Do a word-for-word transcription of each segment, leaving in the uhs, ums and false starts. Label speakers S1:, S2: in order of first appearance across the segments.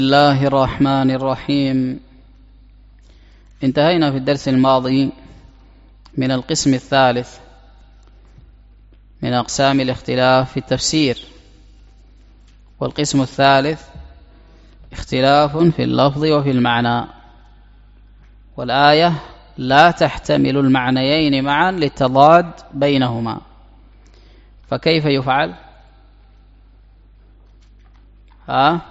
S1: بسم الله الرحمن الرحيم. انتهينا في الدرس الماضي من القسم الثالث من أقسام الاختلاف في التفسير، والقسم الثالث اختلاف في اللفظ وفي المعنى، والآية لا تحتمل المعنيين معا للتضاد بينهما، فكيف يفعل؟ ها؟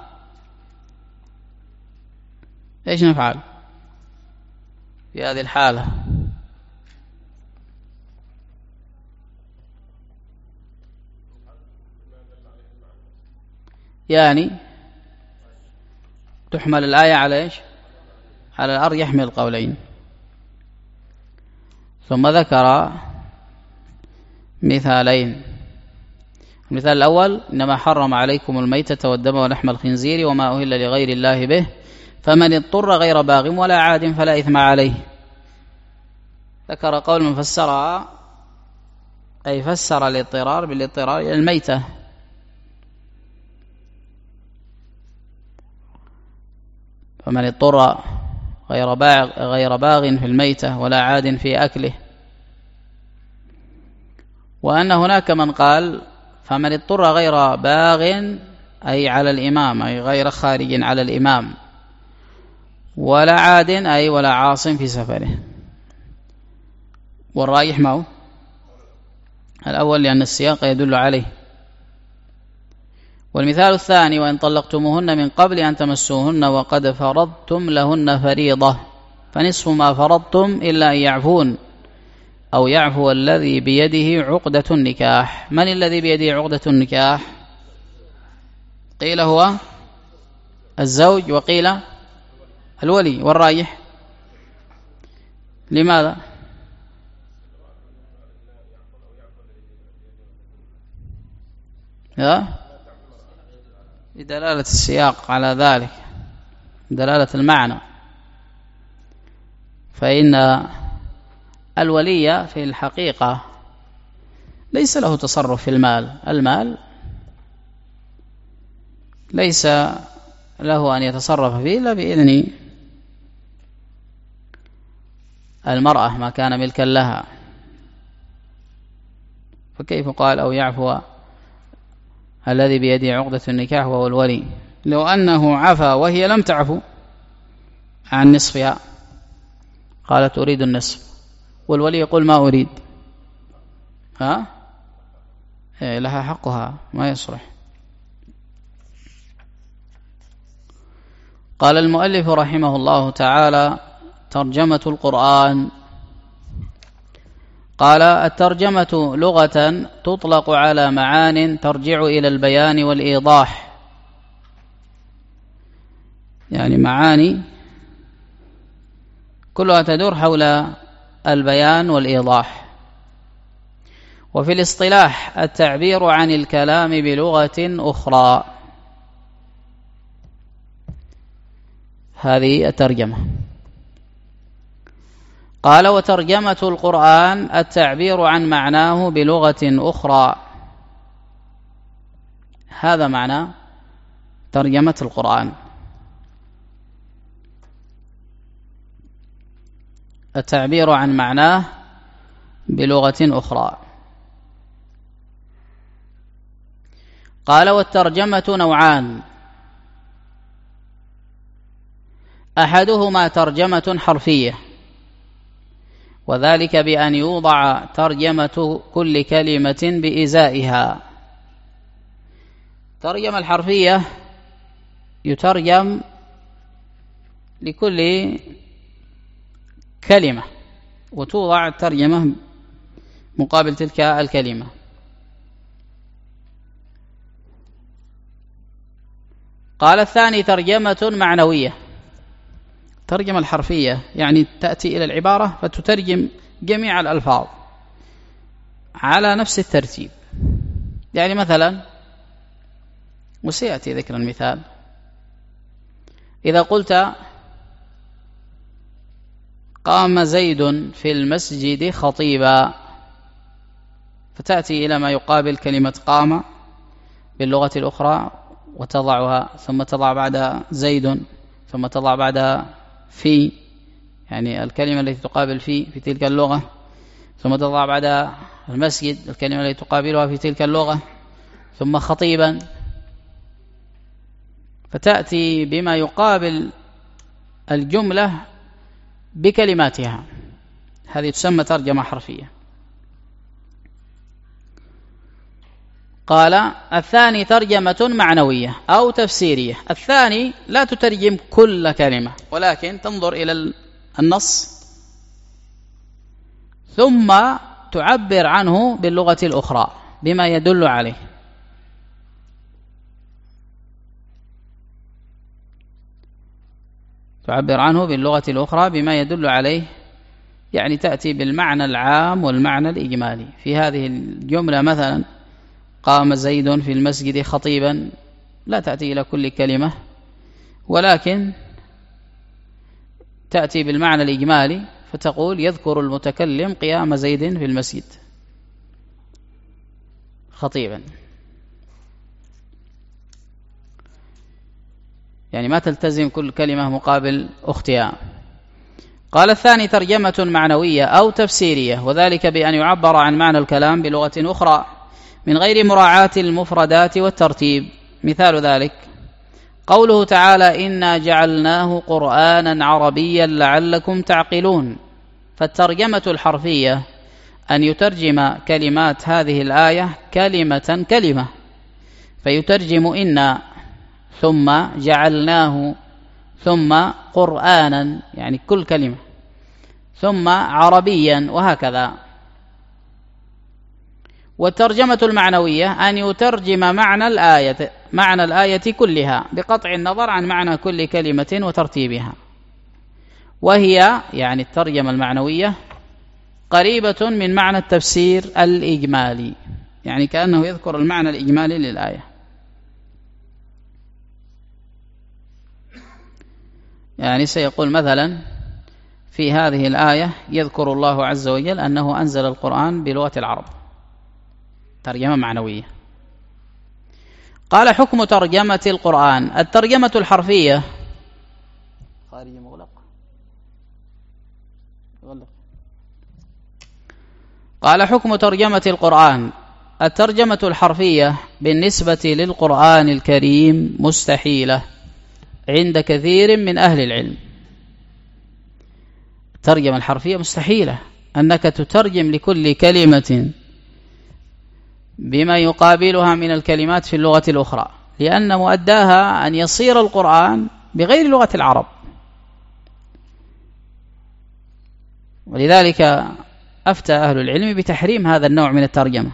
S1: ايش نفعل في هذه الحالة؟ يعني تحمل الآية على ايش؟ على الأرجح من القولين. ثم ذكر مثالين. المثال الأول: إنما حرم عليكم الميتة والدم ولحم الخنزير وما أهل لغير الله به فمن اضطر غير باغ ولا عاد فلا إثم عليه. ذكر قول من فسرها، أي فسر الاضطرار بالاضطرار إلى الميتة، فمن اضطر غير باغ, غير باغ في الميتة ولا عاد في أكله. وأن هناك من قال فمن اضطر غير باغ أي على الإمام، أي غير خارج على الإمام، ولا عاد أي ولا عاص في سفره. والراجح ما هو؟ الأول، لأن السياق يدل عليه. والمثال الثاني: وإن طلقتموهن من قبل أن تمسوهن وقد فرضتم لهن فريضة فنصف ما فرضتم إلا أن يعفون أو يعفو الذي بيده عقدة النكاح. من الذي بيده عقدة النكاح؟ قيل هو الزوج، وقيل الولي. والراجح لماذا؟ لدلالة السياق على ذلك، دلالة المعنى. فإن الولي في الحقيقة ليس له تصرف في المال، المال ليس له أن يتصرف فيه إلا بإذن المرأة ما كان ملكا لها. فكيف قال أو يعفو الذي بيده عقدة النكاح وهو الولي؟ لو أنه عفا وهي لم تعفو عن نصفها قالت أريد النصف، والولي يقول ما أريد، ها؟ إيه، لها حقها، ما يصلح. قال المؤلف رحمه الله تعالى: ترجمة القرآن. قال: الترجمة لغة تطلق على معان ترجع إلى البيان والإيضاح، يعني معاني كلها تدور حول البيان والإيضاح. وفي الاصطلاح التعبير عن الكلام بلغة أخرى، هذه الترجمة. قال: وترجمة القرآن التعبير عن معناه بلغة أخرى، هذا معنى ترجمة القرآن، التعبير عن معناه بلغة أخرى. قال: والترجمة نوعان: أحدهما ترجمة حرفية، وذلك بأن يوضع ترجمة كل كلمة بإزائها. ترجمة الحرفية يترجم لكل كلمة وتوضع الترجمة مقابل تلك الكلمة. قال: الثاني ترجمة معنوية. الترجمة الحرفية يعني تأتي إلى العبارة فتترجم جميع الألفاظ على نفس الترتيب. يعني مثلا، وسيأتي ذكر المثال، إذا قلت قام زيد في المسجد خطيبا، فتأتي إلى ما يقابل كلمة قام باللغة الأخرى وتضعها، ثم تضع بعدها زيد، ثم تضع بعدها في، يعني الكلمة التي تقابل في في تلك اللغة، ثم تضع بعدها المسجد الكلمة التي تقابلها في تلك اللغة، ثم خطيبا، فتأتي بما يقابل الجملة بكلماتها. هذه تسمى ترجمة حرفية. قال الثاني ترجمة معنوية أو تفسيرية. الثاني لا تترجم كل كلمة، ولكن تنظر إلى النص ثم تعبر عنه باللغة الأخرى بما يدل عليه. تعبر عنه باللغة الأخرى بما يدل عليه، يعني تأتي بالمعنى العام والمعنى الإجمالي. في هذه الجملة مثلا قام زيد في المسجد خطيبا، لا تأتي إلى كل كلمة، ولكن تأتي بالمعنى الإجمالي، فتقول يذكر المتكلم قيام زيد في المسجد خطيبا، يعني ما تلتزم كل كلمة مقابل أختها. قال الثاني ترجمة معنوية أو تفسيرية، وذلك بأن يعبر عن معنى الكلام بلغة أخرى من غير مراعاة المفردات والترتيب. مثال ذلك قوله تعالى إنا جعلناه قرآنا عربيا لعلكم تعقلون. فالترجمة الحرفية أن يترجم كلمات هذه الآية كلمة كلمة، فيترجم إنا ثم جعلناه ثم قرآنا، يعني كل كلمة، ثم عربيا، وهكذا. والترجمة المعنوية أن يترجم معنى الآية معنى الآية كلها بقطع النظر عن معنى كل كلمة وترتيبها، وهي يعني الترجمة المعنوية قريبة من معنى التفسير الإجمالي، يعني كأنه يذكر المعنى الإجمالي للآية. يعني سيقول مثلا في هذه الآية يذكر الله عز وجل أنه أنزل القرآن بلغة العرب، ترجمة معنوية. قال حكم ترجمة القرآن. الترجمة الحرفية خارج مغلق قال حكم ترجمة القرآن. الترجمة الحرفية بالنسبة للقرآن الكريم مستحيلة عند كثير من أهل العلم. الترجمة الحرفية مستحيلة، أنك تترجم لكل كلمة بما يقابلها من الكلمات في اللغة الأخرى، لأن مؤداها أن يصير القرآن بغير لغة العرب. ولذلك أفتى أهل العلم بتحريم هذا النوع من الترجمة.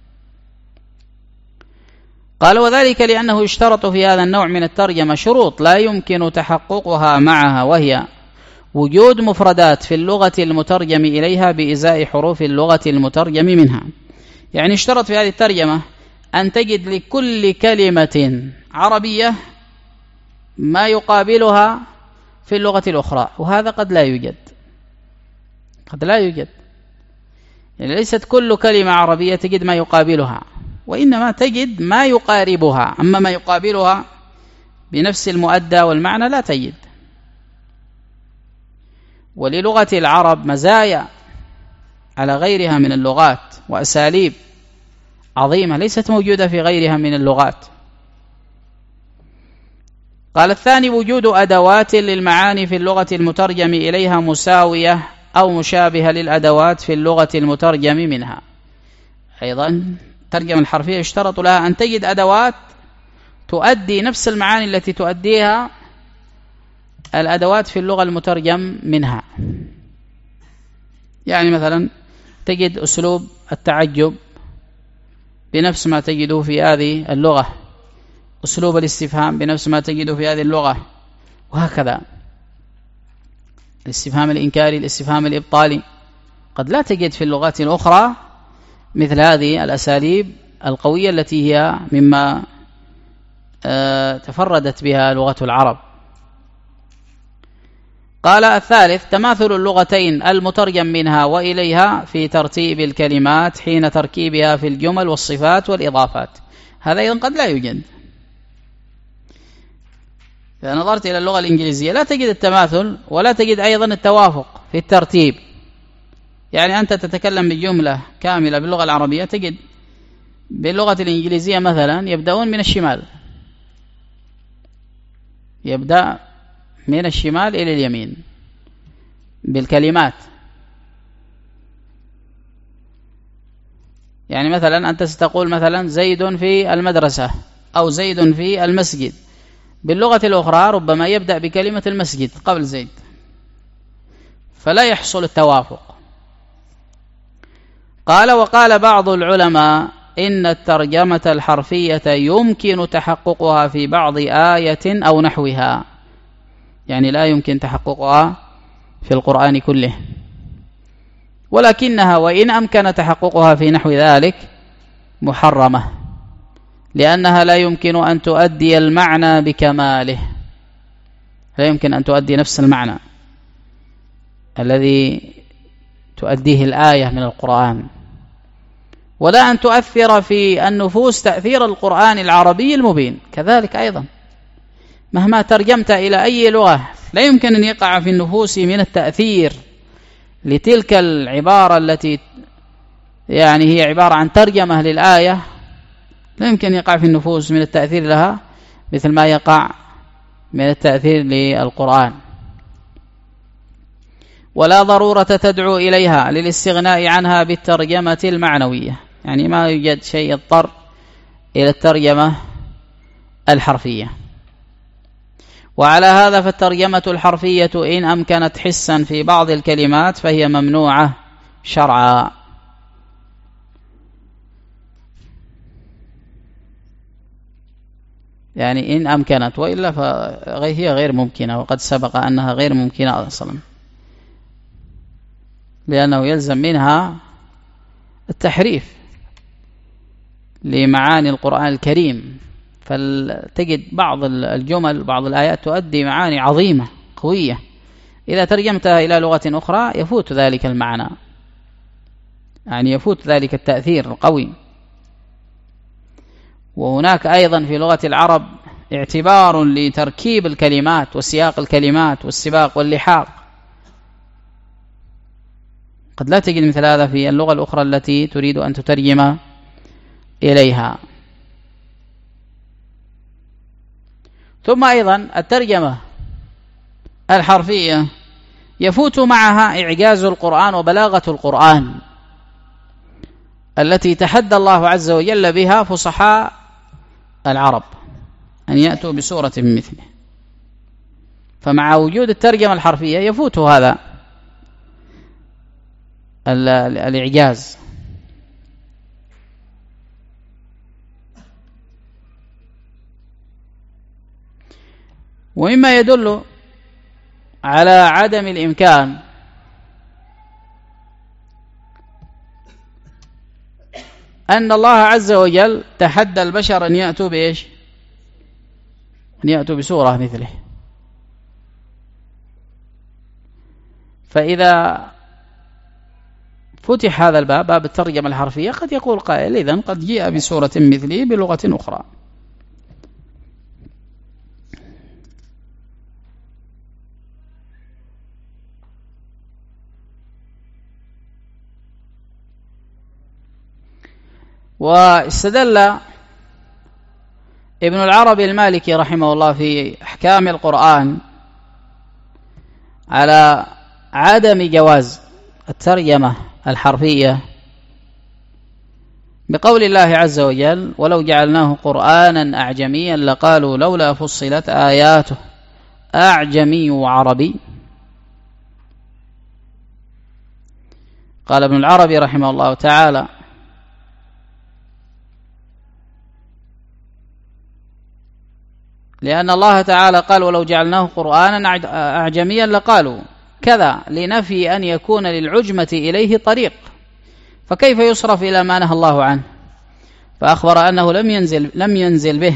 S1: قال وذلك لأنه يشترط في هذا النوع من الترجمة شروط لا يمكن تحققها معها، وهي وجود مفردات في اللغة المترجم إليها بإزاء حروف اللغة المترجم منها. يعني اشترط في هذه الترجمة أن تجد لكل كلمة عربية ما يقابلها في اللغة الأخرى، وهذا قد لا يوجد قد لا يوجد يعني ليست كل كلمة عربية تجد ما يقابلها، وإنما تجد ما يقاربها، أما ما يقابلها بنفس المؤدى والمعنى لا تجد. وللغة العرب مزايا على غيرها من اللغات وأساليب عظيمة ليست موجودة في غيرها من اللغات. قال الثاني وجود أدوات للمعاني في اللغة المترجم إليها مساوية أو مشابهة للأدوات في اللغة المترجم منها. أيضا الترجمة الحرفية يشترط لها أن تجد أدوات تؤدي نفس المعاني التي تؤديها الأدوات في اللغة المترجم منها. يعني مثلا تجد أسلوب التعجب بنفس ما تجده في هذه اللغة، أسلوب الاستفهام بنفس ما تجده في هذه اللغة، وهكذا. الاستفهام الإنكاري، الاستفهام الإبطالي، قد لا تجد في اللغات الأخرى مثل هذه الأساليب القوية التي هي مما تفردت بها لغة العرب. قال الثالث تماثل اللغتين المترجم منها وإليها في ترتيب الكلمات حين تركيبها في الجمل والصفات والإضافات. هذا أيضا قد لا يوجد إذا نظرت إلى اللغة الإنجليزية لا تجد التماثل ولا تجد أيضا التوافق في الترتيب. يعني أنت تتكلم بجملة كاملة باللغة العربية تجد باللغة الإنجليزية مثلا يبدأون من الشمال، يبدأ من الشمال إلى اليمين بالكلمات. يعني مثلا أنت ستقول مثلا زيد في المدرسة أو زيد في المسجد، باللغة الأخرى ربما يبدأ بكلمة المسجد قبل زيد، فلا يحصل التوافق. قال وقال بعض العلماء إن الترجمة الحرفية يمكن تحققها في بعض آية أو نحوها، يعني لا يمكن تحققها في القرآن كله، ولكنها وإن أمكن تحققها في نحو ذلك محرمة، لأنها لا يمكن أن تؤدي المعنى بكماله، لا يمكن أن تؤدي نفس المعنى الذي تؤديه الآية من القرآن، ولا أن تؤثر في النفوس تأثير القرآن العربي المبين. كذلك أيضا مهما ترجمت إلى أي لغة لا يمكن أن يقع في النفوس من التأثير لتلك العبارة التي يعني هي عبارة عن ترجمة للآية، لا يمكن يقع في النفوس من التأثير لها مثل ما يقع من التأثير للقرآن. ولا ضرورة تدعو إليها للاستغناء عنها بالترجمة المعنوية، يعني ما يوجد شيء يضطر إلى الترجمة الحرفية. وعلى هذا فالترجمة الحرفية إن أمكنت حسا في بعض الكلمات فهي ممنوعة شرعا. يعني إن أمكنت، وإلا فهي غير ممكنة، وقد سبق أنها غير ممكنة أصلا، لأنه يلزم منها التحريف لمعاني القرآن الكريم، فتجد بعض الجمل بعض الآيات تؤدي معاني عظيمة قوية، إذا ترجمتها إلى لغة أخرى يفوت ذلك المعنى، يعني يفوت ذلك التأثير القوي. وهناك أيضا في لغة العرب اعتبار لتركيب الكلمات وسياق الكلمات والسباق واللحاق، قد لا تجد مثل هذا في اللغة الأخرى التي تريد أن تترجم إليها. ثم أيضا الترجمة الحرفية يفوت معها إعجاز القرآن وبلاغة القرآن التي تحدى الله عز وجل بها فصحاء العرب أن يأتوا بسورة من مثله، فمع وجود الترجمة الحرفية يفوت هذا الإعجاز. ومما يدل على عدم الإمكان أن الله عز وجل تحدى البشر أن يأتوا بإيش؟ أن يأتوا بسورة مثله. فإذا فتح هذا الباب، باب الترجمة الحرفية، قد يقول قائل إذن قد جاء بسورة مثله بلغة أخرى. واستدل ابن العربي المالكي رحمه الله في أحكام القرآن على عدم جواز الترجمة الحرفية بقول الله عز وجل: ولو جعلناه قرآنا أعجميا لقالوا لولا فصلت آياته أعجمي وعربي. قال ابن العربي رحمه الله تعالى: لأن الله تعالى قال: ولو جعلناه قرآنا أعجميا لقالوا كذا، لنفي أن يكون للعجمة إليه طريق، فكيف يصرف إلى ما نهى الله عنه؟ فأخبر أنه لم ينزل, لم ينزل به.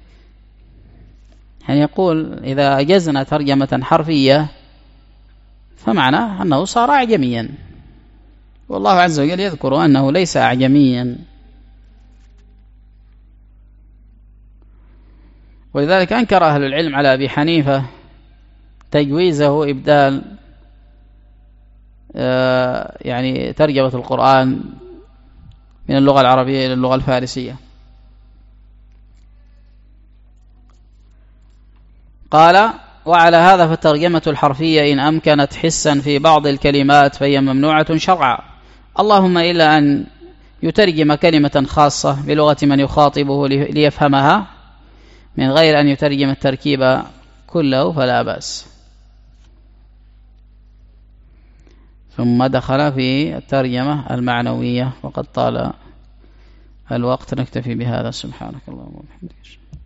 S1: يعني يقول إذا أجزنا ترجمة حرفية فمعناه أنه صار أعجميا، والله عز وجل يذكر أنه ليس أعجميا. ولذلك أنكر أهل العلم على أبي حنيفة تجويزه إبدال يعني ترجمة القرآن من اللغة العربية إلى اللغة الفارسية. قال: وعلى هذا فالترجمة الحرفية إن أمكنت حسا في بعض الكلمات فهي ممنوعة شرعا، اللهم إلا أن يترجم كلمة خاصة بلغة من يخاطبه ليفهمها من غير أن يترجم التركيب كله فلا بأس. ثم دخل في الترجمة المعنوية، وقد طال الوقت، نكتفي بهذا. سبحانك اللهم وبحمدك.